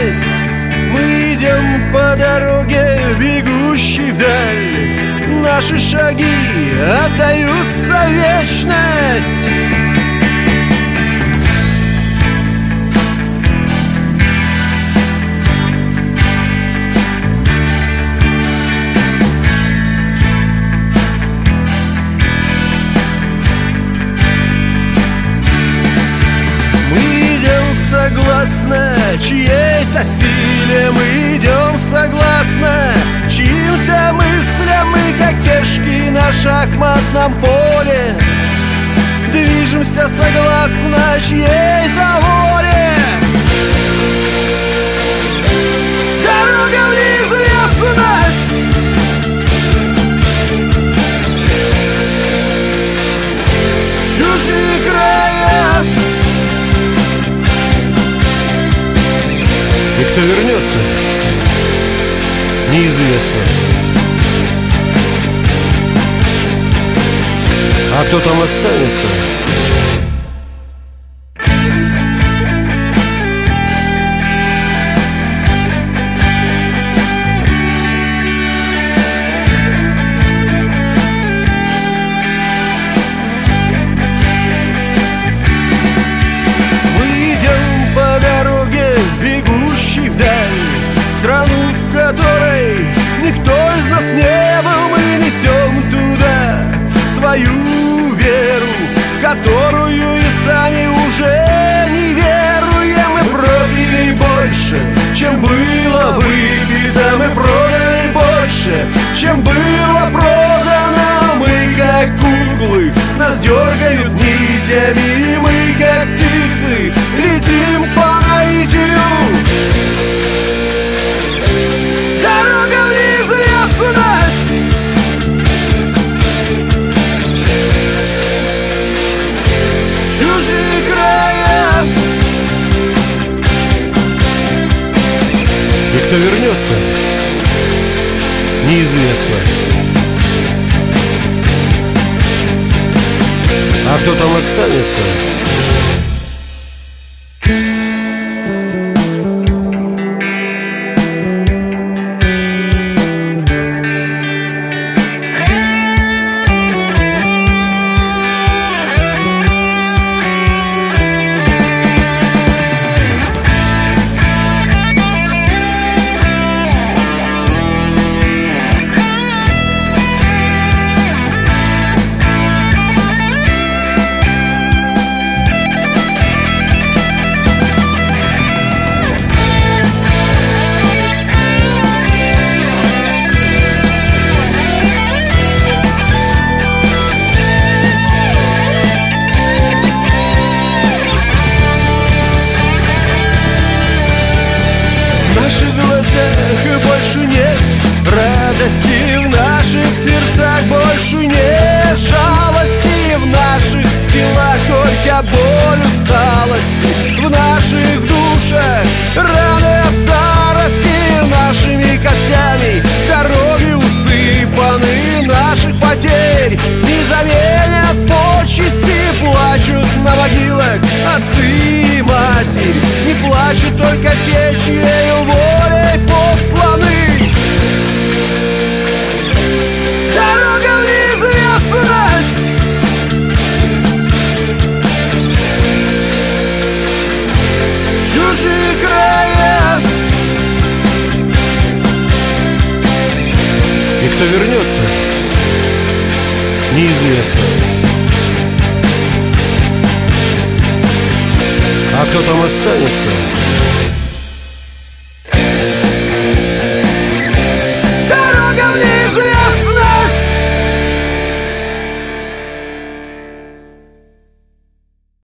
есть. Мы идем по дороге, бегущей вдаль. Наши шаги отдаются в вечность. Согласно чьей-то силе, мы идем согласно чьим-то мыслям. Мы как пешки на шахматном поле, движемся согласно чьей-то воле. Дорога в неизвестность. Чужие края. И кто вернется, неизвестно. А кто там останется? Страну, в которой никто из нас не был. Мы несем туда свою веру, в которую и сами уже не веруем. Мы пропили больше, чем было выпито. Мы продали больше, чем было продано. Мы как куклы, нас дергают нитями. И мы как птицы летим по наитию. Чужие края. И кто вернется, неизвестно. А кто там останется? В наших глазах больше нет радости, в наших сердцах больше нет жалости, в наших телах только боль усталости, в наших душах раны от старости, нашими костями дороги усыпаны, наших потерь не заменят почести. Плачут на могилах отцы и матери, не плачут только те, чьей волей посланы. Дорога в неизвестность. Чужие края. И кто вернется, неизвестно. А кто там останется?